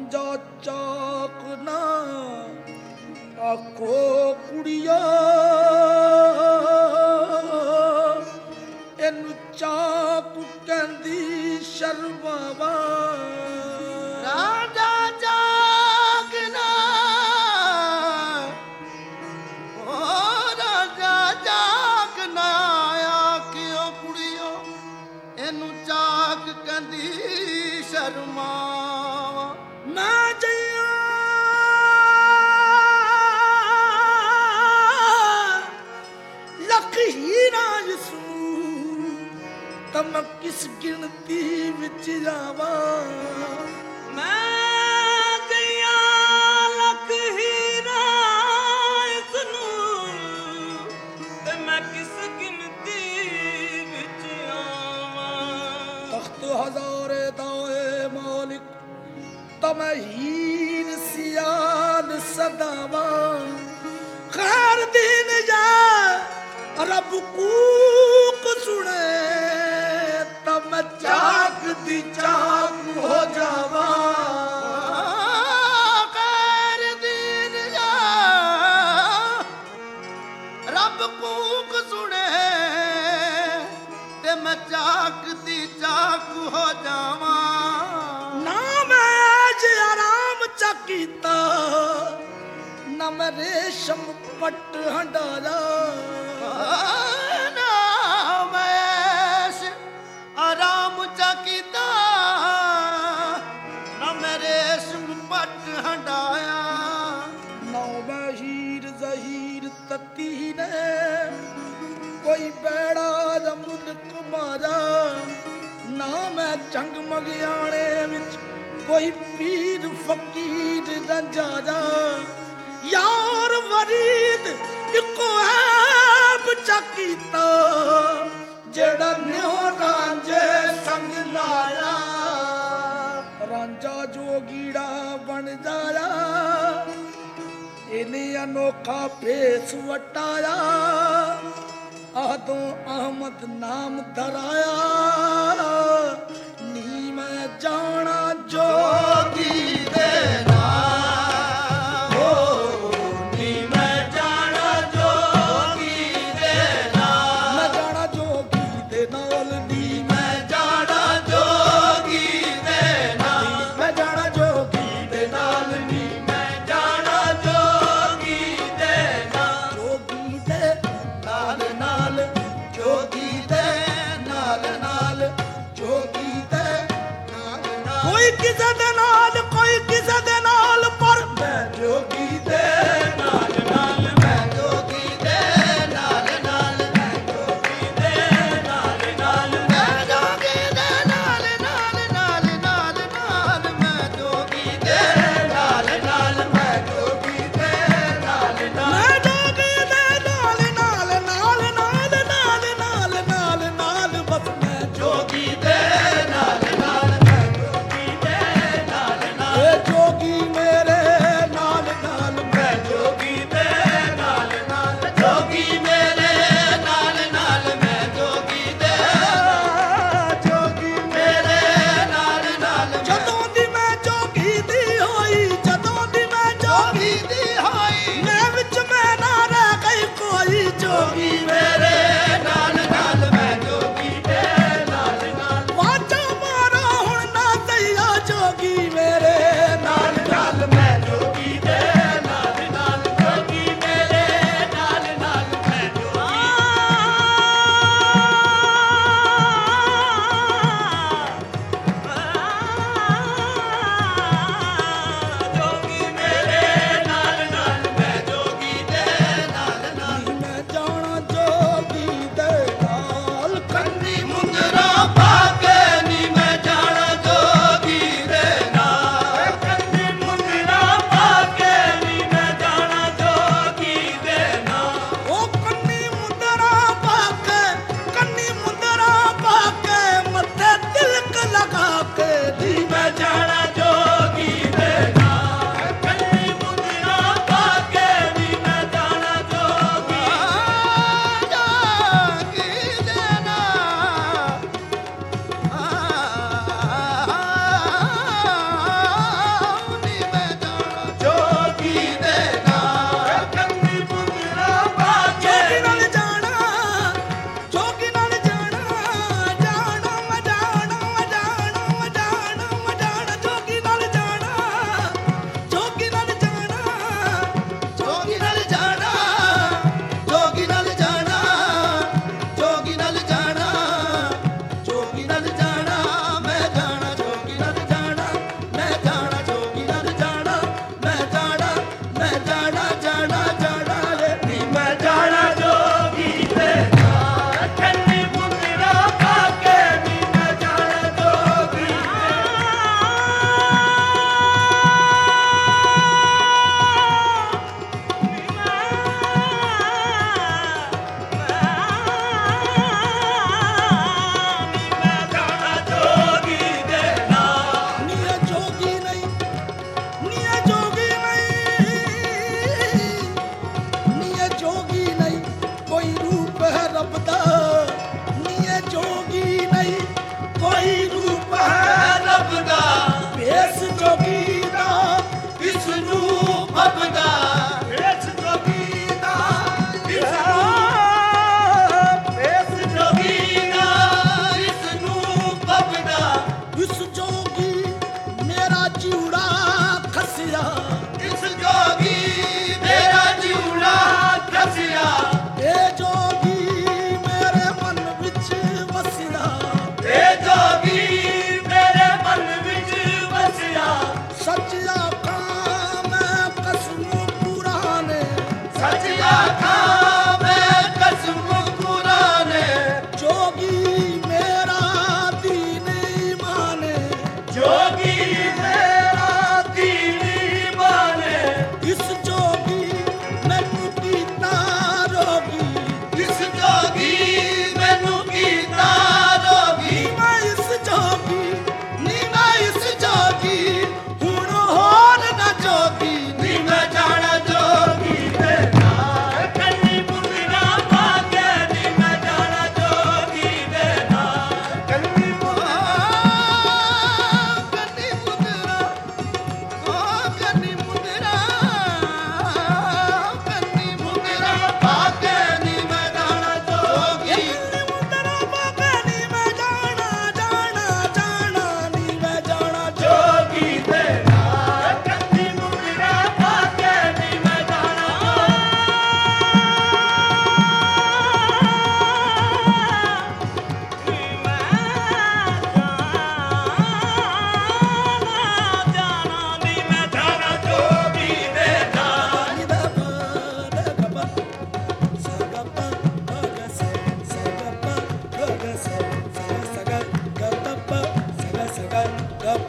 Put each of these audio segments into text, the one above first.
ਰਾਂਝਾ ਚਾਕ ਨਾ ਆਖੋ ਕੁੜੀਆ ਇਹਨੂੰ ਚਾਕ ਕਹਿੰਦੀ ਸ਼ਰਮਾਵਾ ਰਾਂਝਾ ਚਾਕ ਨਾ ਓ ਰਾਂਝਾ ਚਾਕ ਨਾ ਆਖਿਓ ਕੁੜੀਓ ਇਹਨੂੰ ਚਾਕ ਕਹਿੰਦੀ ਸ਼ਰਮਾਵਾ ਨਾ ਜਈਆ ਲੱਖ ਹੀਰਾ ਜਸੂ ਤਾਂ ਮੈਂ ਕਿਸ ਗਿਣਤੀ ਵਿੱਚ ਜਾਵਾਂ ਮੈਂ ਜਈਆ ਲੱਖ ਹੀਰਾ ਇਸਨੂੰ ਤੇ ਮੈਂ ਕਿਸ ਗਿਣਤੀ ਵਿੱਚ ਆਵਾਂ ਤਖਤ ਹਜ਼ਾਰੇ ਦਾਏ ਮਾਲਿਕ ਤਾਂ ਮੈਂ ਹੀਰ ਸਿਆਲ ਸਦਾਵਾਂ ਖੈਰ ਦੀਨ ਜਾ ਰੱਬ ਕੂਕ ਸੁਣੇ ਤਾਂ ਮੈਂ ਚਾਕ ਦੀ ਚਾਕ ਹੋ ਜਾਵਾਂ ਖੈਰ ਦੀਨ ਜਾ ਰੱਬ ਕੂਕ ਸੁਣੇ ਤੇ ਮੈਂ ਚਾਕ ਦੀ ਚਾਕ ਹੋ ਜਾਵਾਂ ਨਾ ਮੈਂ ਅੱਜ ਆਰਾਮ ਚਾ ਕੀਤਾ ਨਾ ਮੈਂ ਰੇਸ਼ਮ ਪੱਟ ਹੰਡਾਇਆ ਨਾ ਮੈਂ ਆਰਾਮ ਚਾ ਕੀਤਾ ਨਾ ਮੈਂ ਰੇਸ਼ਮ ਪੱਟ ਹੰਡਾਇਆ ਨਾ ਮੈਂ ਹੀਰ ਜ਼ਹੀਰ ਤਤੀ ਨੇ ਕੋਈ ਬੈੜਾ ਜਾਂ ਮੁਲਕ ਮਾਰਾ ਨਾ ਮੈਂ ਜੰਗ ਮਗਿਆਣੇ ਵਿੱਚ ਕੋਈ ਪੀਰ ਫਕੀਰ ਰੰਜਾਰਾ ਯਾਰ ਵਰੀਦ ਇੱਕੋ ਐਬ ਚਾ ਕੀਤਾ ਜਿਹੜਾ ਨਿਉ ਰਾਂਝੇ ਸੰਗ ਲਾਇਆ ਰਾਂਝਾ ਜੋਗੀੜਾ ਬਣ ਜਾਇਆ ਇਹਨੇ ਅਨੋਖਾ ਭੇਸ ਵਟਾਇਆ ਆਦੋਂ ਅਹਮਦ ਨਾਮ ਧਰਾਇਆ ਨੀ ਮੈਂ ਜਾਣਾ ਜੋਗੀ ਦੇ ਕਿਸੇ ਦੇ ਨਾਲ ਕੋਈ ਕਿਸੇ ਦੇ ਨਾਲ ਪਰ ਮੈਂ ਜੋਗੀ ਦੇ ਨਾਲ ਨਾਲ ਮੈਂ ਜੋਗੀ ਦੇ ਨਾਲ ਨਾਲ ਮੈਂ ਜੋਗੀ ਦੇ ਨਾਲ ਨਾਲ ਮੈਂ ਜੋਗੀ ਦੇ ਨਾਲ ਨਾਲ ਨਾਲ ਨਾਲ ਨਾਲ ਮੈਂ ਜੋਗੀ ਦੇ ਨਾਲ ਨਾਲ ਮੈਂ ਜੋਗੀ ਦੇ ਨਾਲ ਨਾਲ ਮੈਂ ਜੋਗੀ ਦੇ ਨਾਲ ਨਾਲ ਨਾਲ ਨਾਲ ਨਾਲ ਨਾਲ ਨਾਲ ਨਾਲ ਬਸ ਮੈਂ ਜੋਗੀ ਦੇ ਨਾਲ ਨਾਲ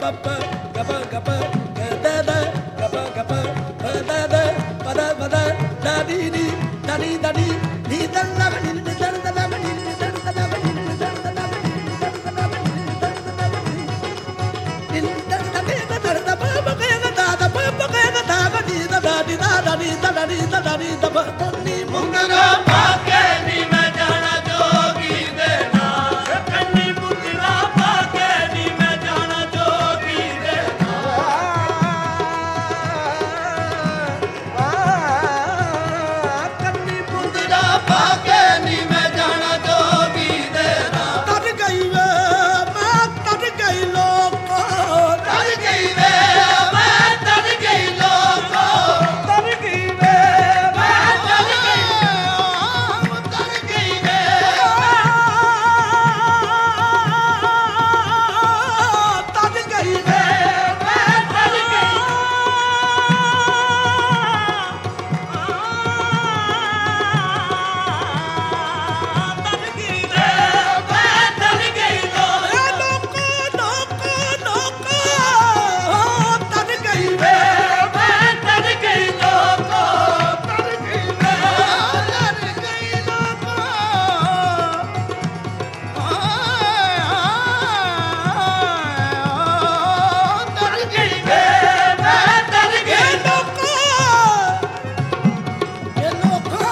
ਪਪ ਗਪ ਗਪ ਗਦਾ ਦਾ ਗਪ ਗਪ ਪਦਾ ਦਾ ਪਦਾ ਪਦਾ ਦਾਦੀ ਨੀ ਦਾਦੀ ਦਾਦੀ ਨੀ ਦੰਨਾ ਨੀ ਨੀ ਦੰਨਾ ਨੀ ਨੀ ਦੰਨਾ ਨੀ ਨੀ ਦੰਨਾ ਨੀ ਨੀ ਦੰਨਾ ਨੀ ਦੰਨਾ ਪਪ ਗਦਾ ਦਾ ਪਪ ਗਦਾ ਦਾ ਨੀ ਦਾ ਦਾਦੀ ਦਾ ਦਾਦੀ ਦਾ ਦਾਦੀ ਦਾ ਦਾਦੀ ਦਾ ਨੀ ਮੁੰਦਰਾ ਪਾ ਕੇ ਨੀ ਮੈਂ ਜਾਣਾ ਜੋਗੀ ਦੇ ਨਾਲ ਕੰਨੀ ਮੁੰਦਰਾ ਪਾ ਕੇ ਨੀ ਮੈਂ ਜਾਣਾ ਜੋਗੀ ਦੇ ਕੰਨੀ ਮੁੰਦਰਾ ਪਾ ਕੇ ਨੀ ਮੈਂ ਜਾਣਾ ਜੋਗੀ ਦੇ ਨਾਲ ਤਰ ਗਈ ਵੇ ਮੈਂ ਤਰ ਗਈ ਲੋਕੋ ਤਰ ਗਈ ਵੇ ਮੈਂ ਤਰ ਗਈ ਲੋਕੋ ਤਰ ਗਈ ਵੇ ਮੈਂ ਤਰ ਗਈ ਤਰ ਗਈ ਵੇ ਤਰ ਗਈ ਵੇ ਮੈਂ ਤਰ ਗਈ ਤਰ ਗਈ ਵੇ ਮੈਂ ਤਰ ਗਈ ਲੋਕੋ ਲੋਕੋ ਲੋਕੋ ਤਰ ਗਈ ਵੇ ਮੈਂ ਤਰ ਗਈ ਲੋਕੋ ਤਰ ਗਈ ਵੇ ਤਰ ਗਈ ਲੋਕੋ ਤਰ ਗਈ ਵੇ ਮੈਂ ਤਰ ਗਈ ਲੋਕੋ ਇਹ ਲੋਕੋ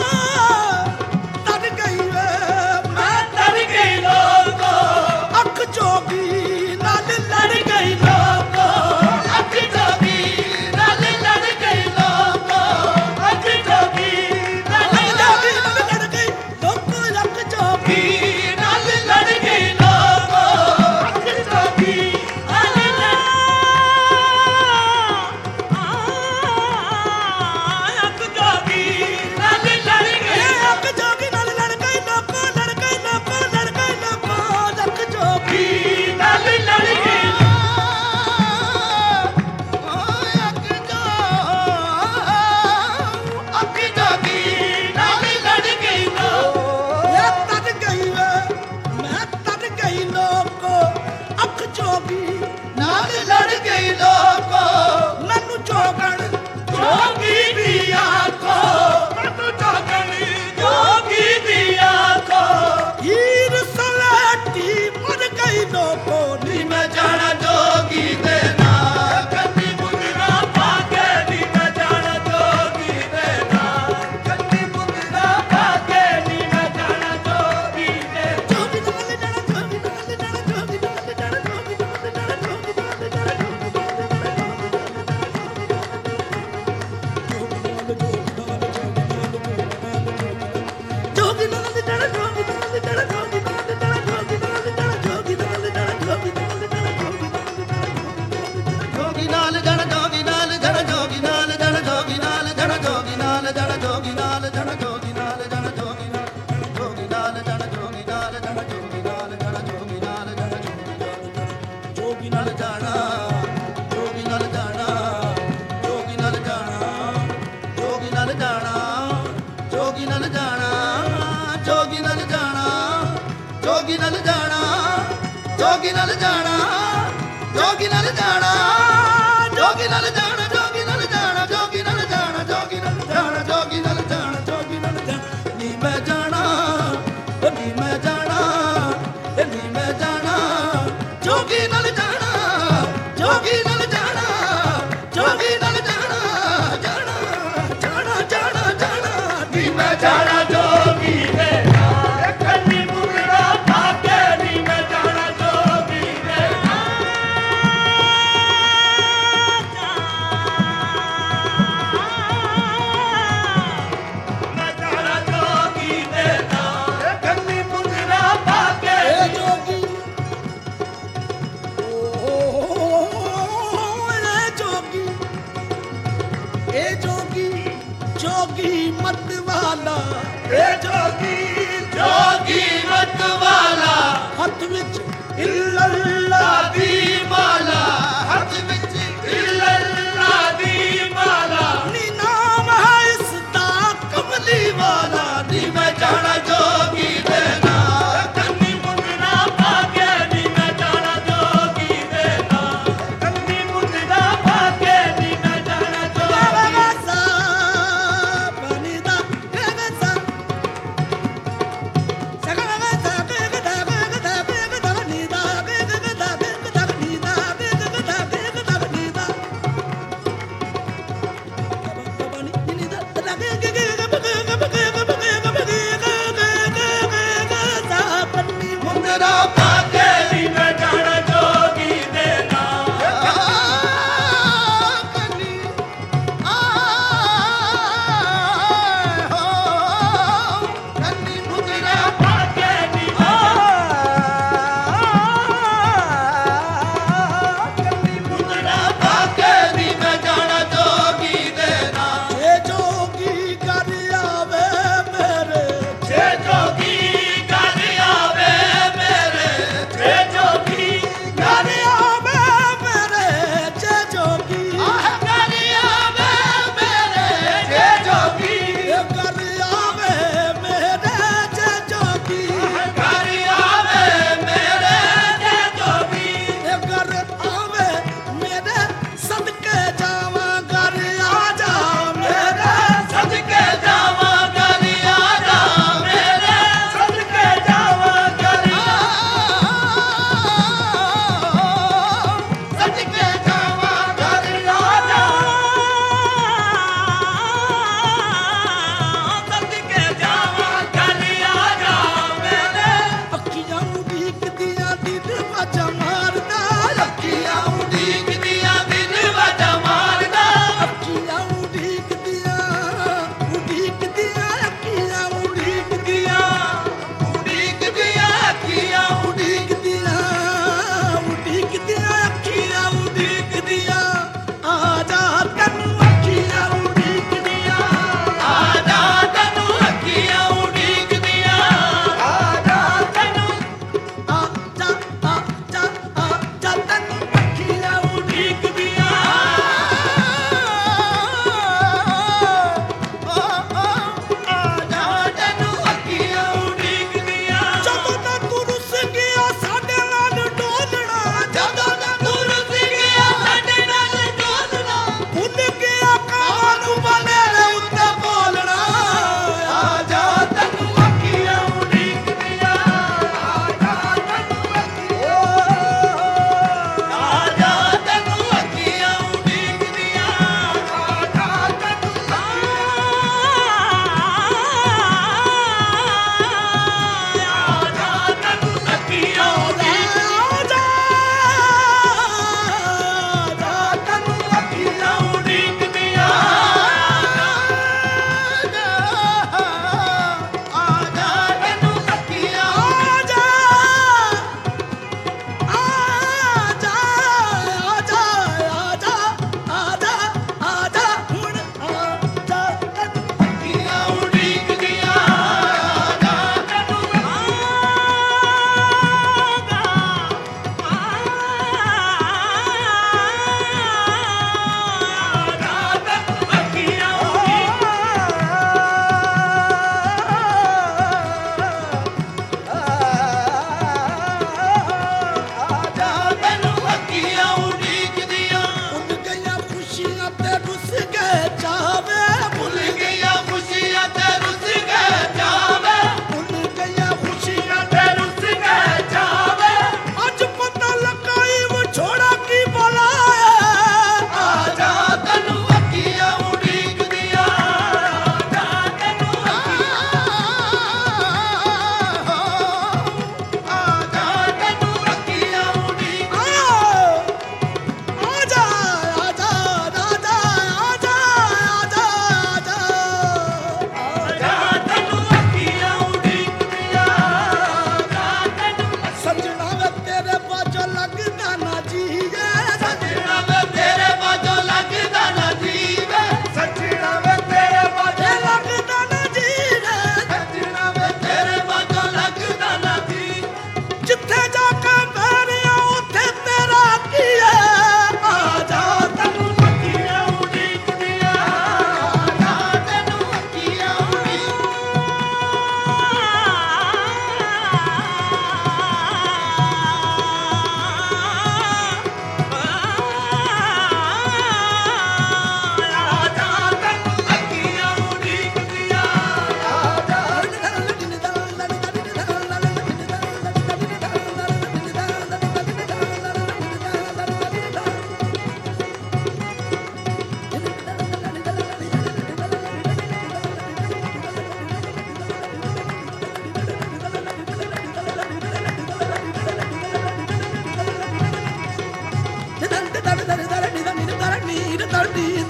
ਤਰ ਗਈ ਵੇ ਮੈਂ ਤਰ ਗਈ ਲੋਕੋ ਅੱਖ ਚੋਗੀ ਨਾਲ ਲੜ ਗਈ ਲੋਕੋ ਅੱਖ ਜੋਗੀ ਨਾਲ ਲੜ ਗਈ ਲੋਕੋ ਅੱਖ ਜੋਗੀ ਨਾਲ ਲੜ ਗਈ ਲੋਕੋ ਅੱਖ ਚੋਗੀ ਨਾਲ ਲੜ ਗਈ ਲੋਕੋ ਅੱਖ ਜੋਗੀ ਨਾਲ ਅੱਖ ਜੋਗੀ ਨਾਲ ਲੜ ਗਈ ਅੱਖ ਚੋਗੀ ਨਾਲ ਲੜ ਗਈ ਲੋਕੋ ਲੜ ਗਈ ਲੋਕੋ ਲੜ ਗਈ ਲੋਕੋ ਅੱਖ ਚੋਗੀ ਨਾਲ ਲੜ ਗਈ ਅੱਖ ਜੋਗੀ ਨਾਲ ਲੜ ਗਈ ਇਹ ਤਰ ਗਈ ਵੇ ਮੈਂ ਤਰ ਗਈ ਲੋਕੋ ਅੱਖ ਚੋਗੀ ਨਾਲ ਲੜ ਗਈ ਲੋਕੋ ਮੈਨੂੰ ਚੋਗਣ ਜੋਗੀ ਦੀ ਆਖੋ ਮੈਨੂੰ ਜੋਗਣੀ ਜੋਗੀ ਦੀ ਆਖੋ ਹੀਰ ਸਲਾਟੀ ਮਰ ਗਈ ਲੋਕੋ ਨੀ ਮੈਂ ਜਾਣਾ ਜੋਗੀ ਦੇ ਨਾਲ ਕੰਨੀ ਮੁੰਦਰਾ ਪਾ ਕੇ ਨੀ ਮੈਂ ਜਾਣਾ ਜੋਗੀ ਦੇ ਨਾਲ ਕੰਨੀ ਮੁੰਦਰਾ ਪਾ ਕੇ ਨੀ ਮੈਂ ਜਾਣਾ ਜੋਗੀ ਦੇ ਜੋਗੀ ਨਾਲ ਜਾਣਾ ਜੋਗੀ ਨਾਲ ਜਾਣਾ ਜੋਗੀ ਨਾਲ ਜਾਣਾ ਜੋਗੀ ਨਾਲ ਜਾਣਾ ਜੋਗੀ ਨਾਲ ਜਾਣਾ ਜੋਗੀ ਨਾਲ ਜਾਣਾ ਜੋਗੀ ਨਾਲ ਜਾਣਾ ਜੋਗੀ ਨਾਲ ਜਾਣਾ ਜੋਗੀ ਨਾਲ ਜਾਣਾ ਜੋਗੀ ਨਾਲ ਜਾਣਾ ਜੋਗੀ ਨਾਲ ਜਾਣਾ ਜੋਗੀ ਨਾਲ ਜਣ ਜੋਗੀ ਨਾਲ ਜਣ ਜੋਗੀ ਨਾਲ ਜਣ ਜੋਗੀ ਨਾਲ ਜਣ ਜੋਗੀ ਨਾਲ ਜਣ ਜੋਗੀ ਨਾਲ ਜਣ ਜੋਗੀ ਨਾਲ ਜਣ ਜੋਗੀ ਨਾਲ ਜੋਗੀ ਨਾਲ ਜਣ ਜੋਗੀ ਨਾਲ ਜਣ ਜੋਗੀ ਨਾਲ ਜਣ ਜੋਗੀ ਨਾਲ ਜਣ ਜੋਗੀ ਨਾਲ ਜਾਣਾ ਜੋਗੀ ਨਾਲ ਜਾਣਾ ਜੋਗੀ ਨਾਲ ਜਾਣਾ ਜੋਗੀ ਨਾਲ ਜਾਣਾ ਜੋਗੀ ਨਾਲ ਜਾਣਾ ਜੋਗੀ ਨਾਲ ਜਾਣਾ ਜੋਗੀ ਨਾਲ ਜਾਣਾ ਜੋਗੀ ਨਾਲ ਜਾਣਾ ਜੋਗੀ ਨਾਲ ਜਾਣਾ ਜੋਗੀ ਨਾਲ ਜਾਣਾ ਜੋਗੀ ਨਾਲ ਜਾਣਾ ਜੋਗੀ ਨਾਲ ਜਾਣਾ ਜੋਗੀ ਨਾਲ ਜਾਣਾ ਜੋਗੀ ਨਾਲ ਜਾਣਾ ਜੋਗੀ ਨਾਲ ਜਾਣਾ ਨੀ ਮੈਂ ਜਾਣਾ ਓ ਨੀ ਮੈਂ ਜਾਣਾ ਏ ਨੀ ਮੈਂ ਜਾਣਾ ਜੋਗੀ ਨਾਲ ਜਾਣਾ ਜੋਗੀ ਨਾਲ ਜਾਣਾ ਜੋਗੀ ਨਾਲ ਜਾਣਾ ਜਾਣਾ ਜਾਣਾ ਜਾਣਾ ਜਾਣਾ ਨੀ ਮੈਂ ਜਾਣਾ ਜੋਗੀ ਦੇ ਨਾਲ ਕੰਨੀ ਮੁੰਦਰਾ ਪਾ ਕੇ ਨੀ ਮੈਂ ਜਾਣਾ ਜੋਗੀ ਦੇ ਨਾਲ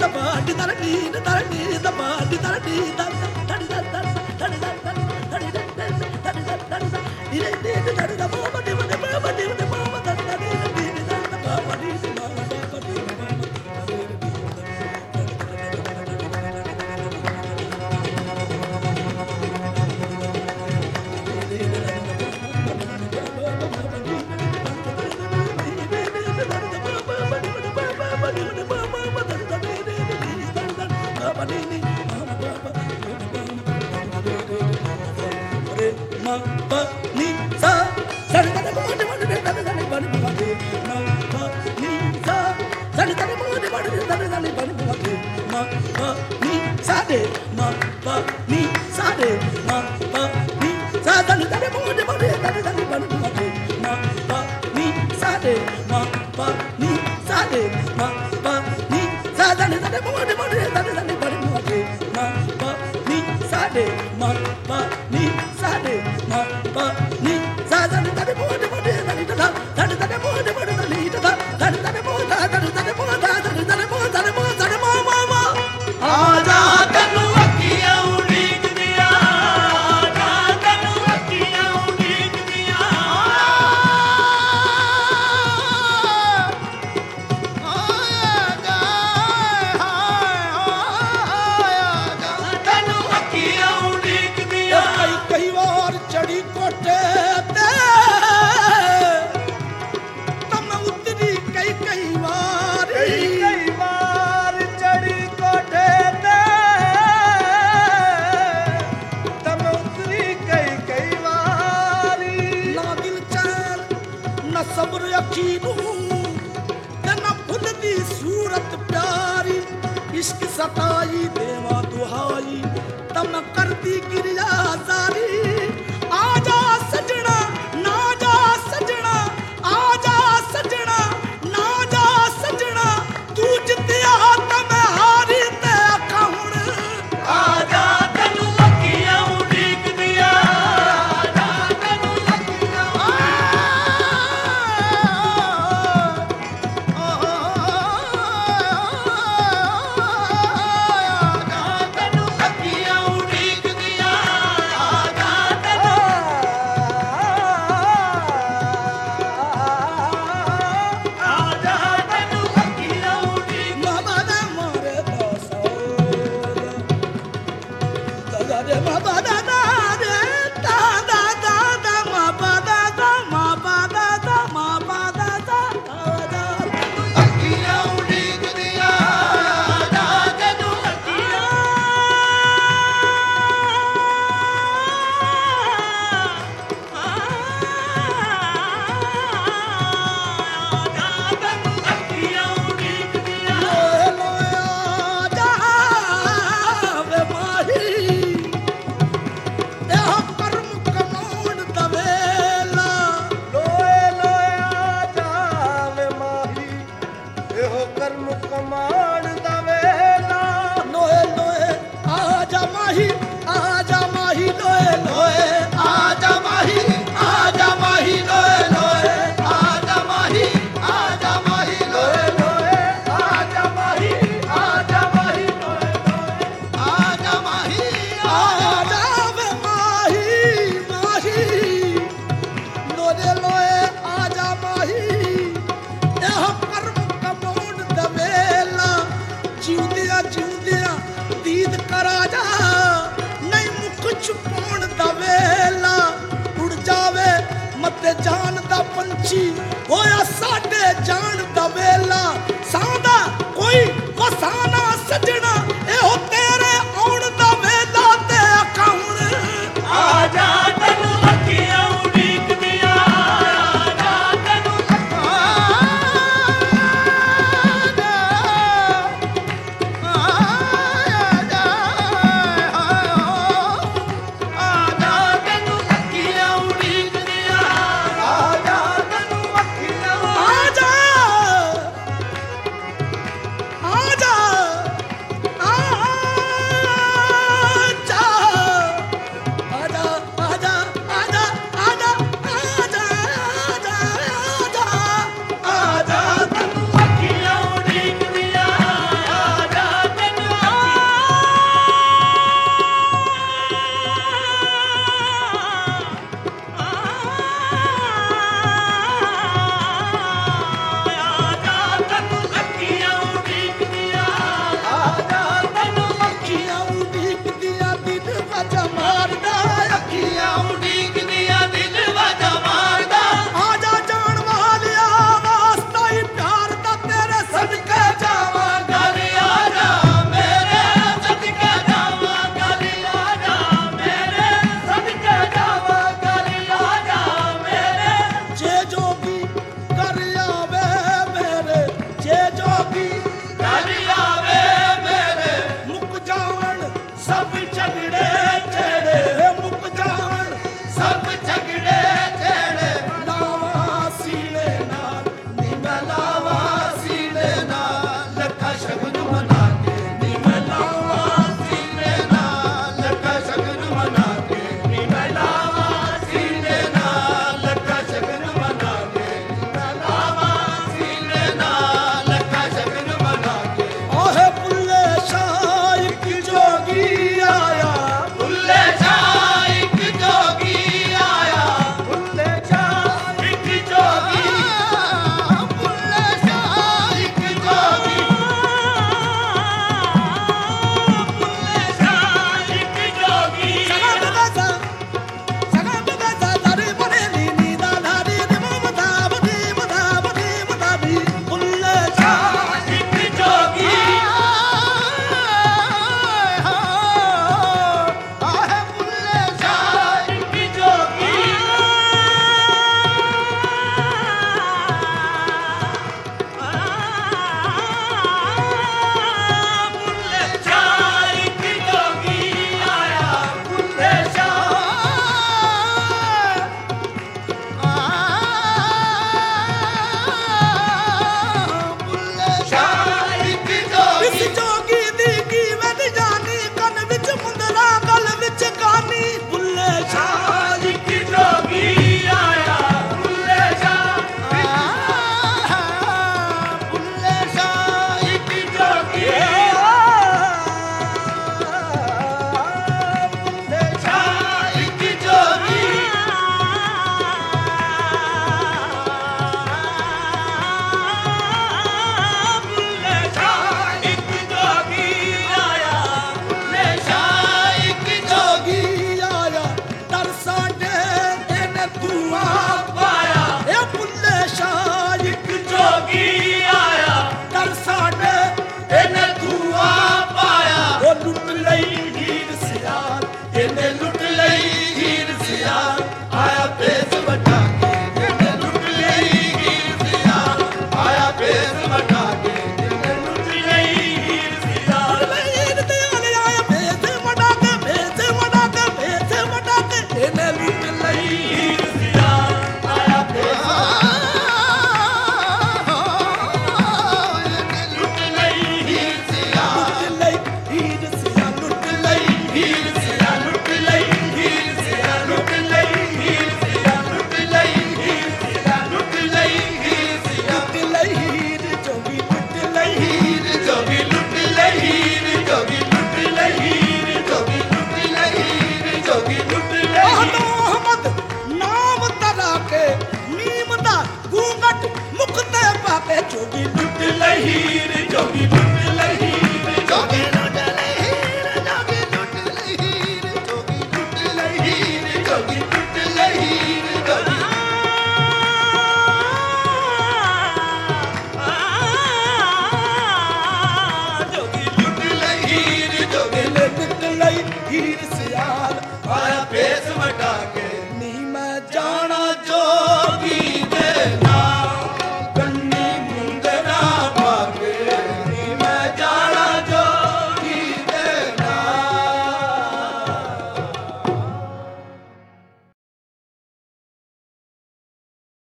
छुपाउण दा वेला उड़ जावे मते जान दा पंछी